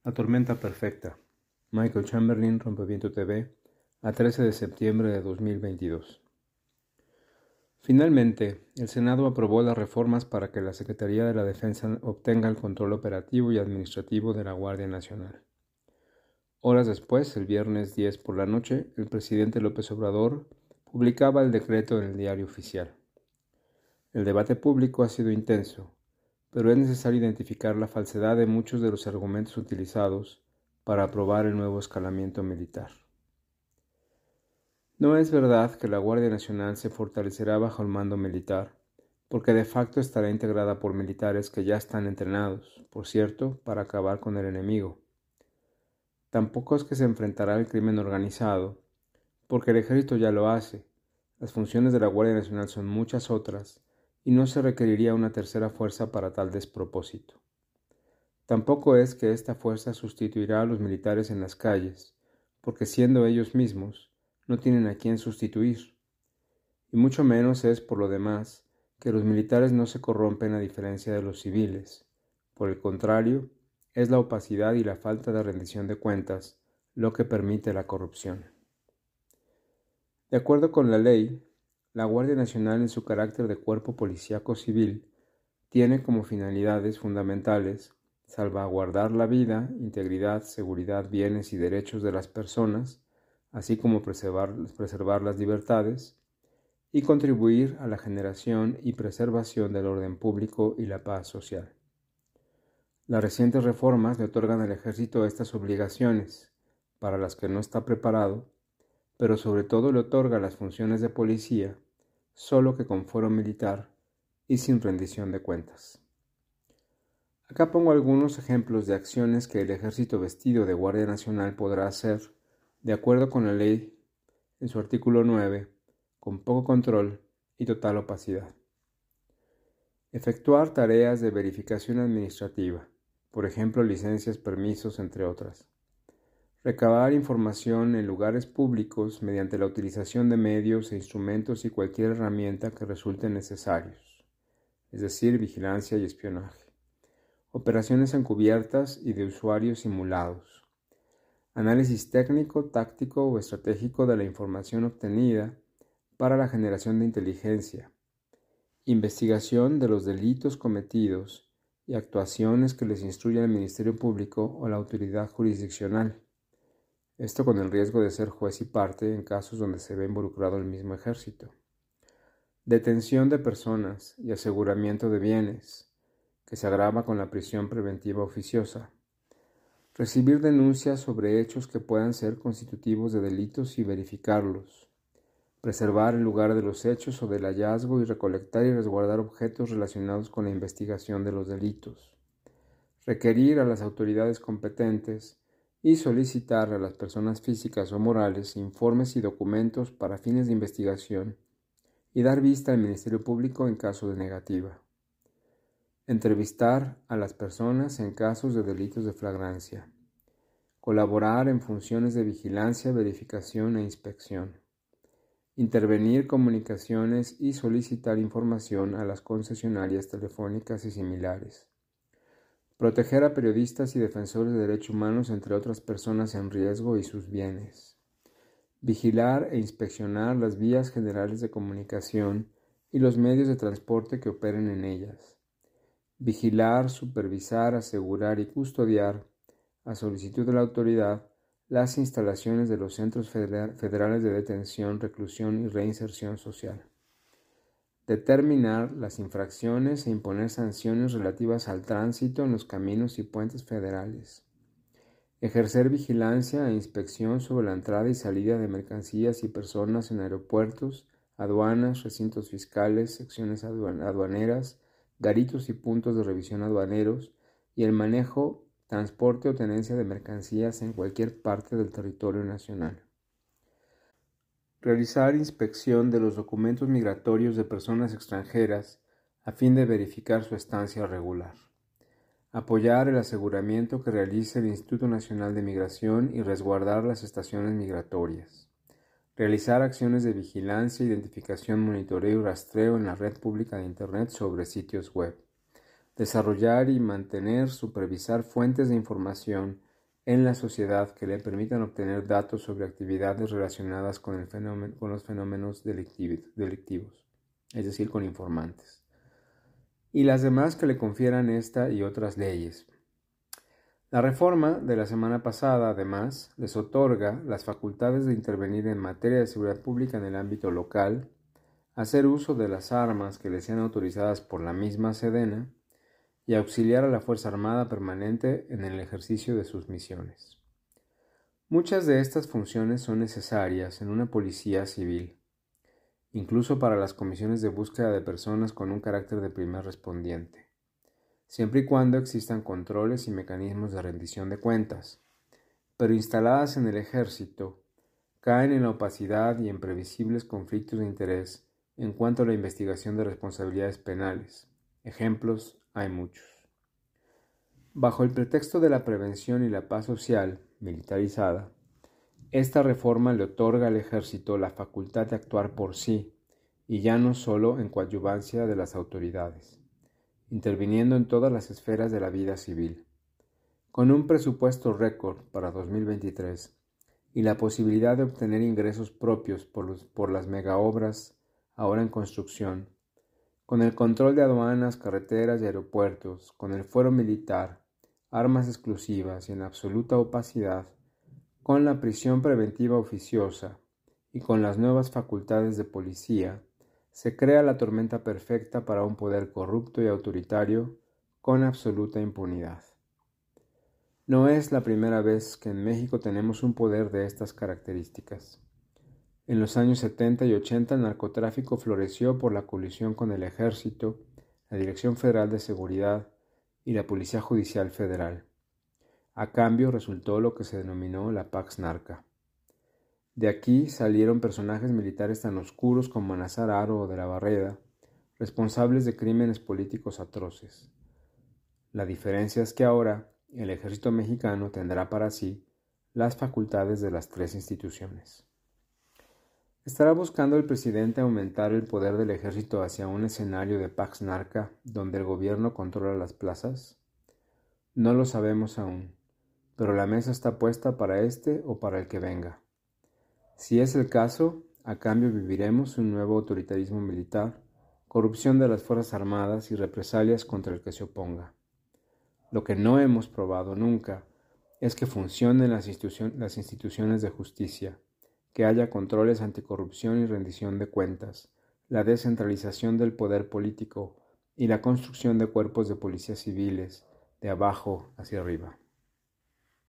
La tormenta perfecta. Michael Chamberlain, Rompeviento TV, a 13 de septiembre de 2022. Finalmente, el Senado aprobó las reformas para que la Secretaría de la Defensa obtenga el control operativo y administrativo de la Guardia Nacional. Horas después, el viernes 10 por la noche, el presidente López Obrador publicaba el decreto en el Diario Oficial. El debate público ha sido intenso, pero es necesario identificar la falsedad de muchos de los argumentos utilizados para aprobar el nuevo escalamiento militar. No es verdad que la Guardia Nacional se fortalecerá bajo el mando militar, porque de facto estará integrada por militares que ya están entrenados, por cierto, para acabar con el enemigo. Tampoco es que se enfrentará al crimen organizado, porque el ejército ya lo hace. Las funciones de la Guardia Nacional son muchas otras, y no se requeriría una tercera fuerza para tal despropósito. Tampoco es que esta fuerza sustituirá a los militares en las calles, porque siendo ellos mismos, no tienen a quién sustituir. Y mucho menos es, por lo demás, que los militares no se corrompen a diferencia de los civiles. Por el contrario, es la opacidad y la falta de rendición de cuentas lo que permite la corrupción. De acuerdo con la ley, la Guardia Nacional en su carácter de cuerpo policíaco civil tiene como finalidades fundamentales salvaguardar la vida, integridad, seguridad, bienes y derechos de las personas, así como preservar las libertades, y contribuir a la generación y preservación del orden público y la paz social. Las recientes reformas le otorgan al ejército estas obligaciones, para las que no está preparado, pero sobre todo le otorga las funciones de policía, solo que con fuero militar y sin rendición de cuentas. Acá pongo algunos ejemplos de acciones que el ejército vestido de Guardia Nacional podrá hacer, de acuerdo con la ley en su artículo 9, con poco control y total opacidad. Efectuar tareas de verificación administrativa, por ejemplo licencias, permisos, entre otras. Recabar información en lugares públicos mediante la utilización de medios e instrumentos y cualquier herramienta que resulten necesarios, es decir, vigilancia y espionaje. Operaciones encubiertas y de usuarios simulados. Análisis técnico, táctico o estratégico de la información obtenida para la generación de inteligencia. Investigación de los delitos cometidos y actuaciones que les instruya el Ministerio Público o la autoridad jurisdiccional. Esto con el riesgo de ser juez y parte en casos donde se ve involucrado el mismo ejército. Detención de personas y aseguramiento de bienes, que se agrava con la prisión preventiva oficiosa. Recibir denuncias sobre hechos que puedan ser constitutivos de delitos y verificarlos. Preservar el lugar de los hechos o del hallazgo y recolectar y resguardar objetos relacionados con la investigación de los delitos. Requerir a las autoridades competentes y solicitar a las personas físicas o morales informes y documentos para fines de investigación y dar vista al Ministerio Público en caso de negativa. Entrevistar a las personas en casos de delitos de flagrancia. Colaborar en funciones de vigilancia, verificación e inspección. Intervenir comunicaciones y solicitar información a las concesionarias telefónicas y similares. Proteger a periodistas y defensores de derechos humanos, entre otras personas en riesgo, y sus bienes. Vigilar e inspeccionar las vías generales de comunicación y los medios de transporte que operen en ellas. Vigilar, supervisar, asegurar y custodiar, a solicitud de la autoridad, las instalaciones de los centros federales de detención, reclusión y reinserción social. Determinar las infracciones e imponer sanciones relativas al tránsito en los caminos y puentes federales. Ejercer vigilancia e inspección sobre la entrada y salida de mercancías y personas en aeropuertos, aduanas, recintos fiscales, secciones aduaneras, garitos y puntos de revisión aduaneros y el manejo, transporte o tenencia de mercancías en cualquier parte del territorio nacional. Realizar inspección de los documentos migratorios de personas extranjeras a fin de verificar su estancia regular. Apoyar el aseguramiento que realice el Instituto Nacional de Migración y resguardar las estaciones migratorias. Realizar acciones de vigilancia, identificación, monitoreo y rastreo en la red pública de Internet sobre sitios web. Desarrollar y supervisar fuentes de información en la sociedad que le permitan obtener datos sobre actividades relacionadas con los fenómenos delictivos, es decir, con informantes, y las demás que le confieran esta y otras leyes. La reforma de la semana pasada, además, les otorga las facultades de intervenir en materia de seguridad pública en el ámbito local, hacer uso de las armas que les sean autorizadas por la misma Sedena y auxiliar a la Fuerza Armada Permanente en el ejercicio de sus misiones. Muchas de estas funciones son necesarias en una policía civil, incluso para las comisiones de búsqueda de personas con un carácter de primer respondiente, siempre y cuando existan controles y mecanismos de rendición de cuentas, pero instaladas en el ejército, caen en la opacidad y en previsibles conflictos de interés en cuanto a la investigación de responsabilidades penales. Ejemplos hay muchos. Bajo el pretexto de la prevención y la paz social, militarizada, esta reforma le otorga al ejército la facultad de actuar por sí, y ya no solo en coadyuvancia de las autoridades, interviniendo en todas las esferas de la vida civil. Con un presupuesto récord para 2023 y la posibilidad de obtener ingresos propios por las megaobras ahora en construcción, con el control de aduanas, carreteras y aeropuertos, con el fuero militar, armas exclusivas y en absoluta opacidad, con la prisión preventiva oficiosa y con las nuevas facultades de policía, se crea la tormenta perfecta para un poder corrupto y autoritario con absoluta impunidad. No es la primera vez que en México tenemos un poder de estas características. En los años 70 y 80 el narcotráfico floreció por la colusión con el Ejército, la Dirección Federal de Seguridad y la Policía Judicial Federal. A cambio resultó lo que se denominó la Pax Narca. De aquí salieron personajes militares tan oscuros como Nazar Haro o de la Barreda, responsables de crímenes políticos atroces. La diferencia es que ahora el ejército mexicano tendrá para sí las facultades de las tres instituciones. ¿Estará buscando el presidente aumentar el poder del ejército hacia un escenario de Pax Narca donde el gobierno controla las plazas? No lo sabemos aún, pero la mesa está puesta para este o para el que venga. Si es el caso, a cambio viviremos un nuevo autoritarismo militar, corrupción de las Fuerzas Armadas y represalias contra el que se oponga. Lo que no hemos probado nunca es que funcionen las instituciones de justicia, que haya controles anticorrupción y rendición de cuentas, la descentralización del poder político y la construcción de cuerpos de policías civiles, de abajo hacia arriba.